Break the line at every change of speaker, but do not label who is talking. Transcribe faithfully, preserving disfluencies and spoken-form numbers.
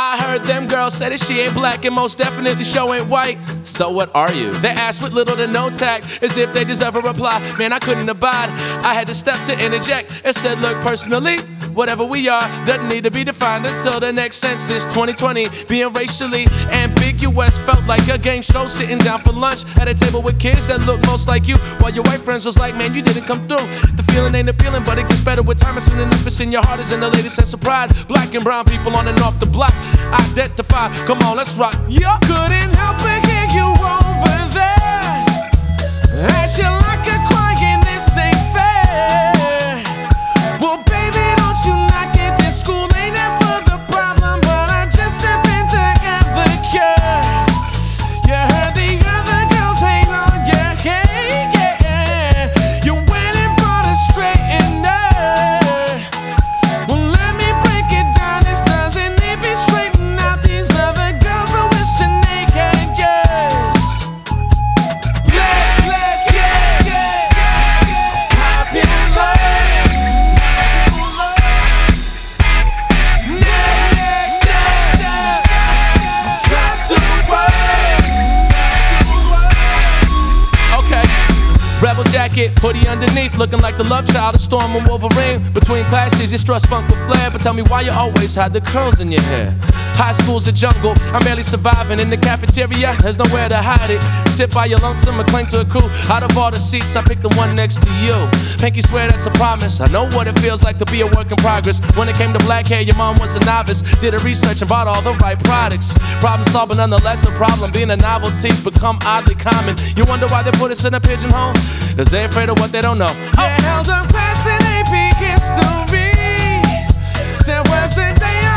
I heard them girls say that she ain't black and most definitely show ain't white. So what are you? They asked with little to no tact, as if they deserve a reply. Man, I couldn't abide. I had to step to interject and said, look, personally, whatever we are doesn't need to be defined until the next census. Twenty twenty, being racially ambiguous felt like a game show. Sitting down for lunch at a table with kids that look most like you, while your white friends was like, man, you didn't come through. The feeling ain't appealing, but it gets better with time. As soon enough it's in your heart is in the latest sense of pride. Black and brown people on and off the block identify. Come on, let's rock. Yeah. Couldn't help but hear you over there. As you like a crying, this ain't fair. Well, baby, don't you not get this? School ain't never the problem, but I just happen to have the cure. You heard the other girls hate on you, yeah, yeah. You went and brought us straight in there. Well, let me break it down. This doesn't need be straightened out. These other girls are wishing they can guess. Let's, let's, yeah, yeah, yeah. Popular. Next step, drop the word. Okay. Rebel jacket, hoodie underneath, looking like the love child of Storm and Wolverine. Between classes, you strut spunk with flair, but tell me why you always hide the curls in your hair. High school's a jungle, I'm barely surviving. In the cafeteria, there's nowhere to hide it. Sit by your lonesome or cling to a crew. Out of all the seats, I picked the one next to you. Pinky swear that's a promise. I know what it feels like to be a work in progress. When it came to black hair, your mom was a novice. Did her research and bought all the right products. Problem solving, nonetheless a problem. Being a novelty's become oddly common. You wonder why they put us in a pigeonhole? Cause they're afraid of what they don't know. Oh. You held up class in A P history. Said, where's the day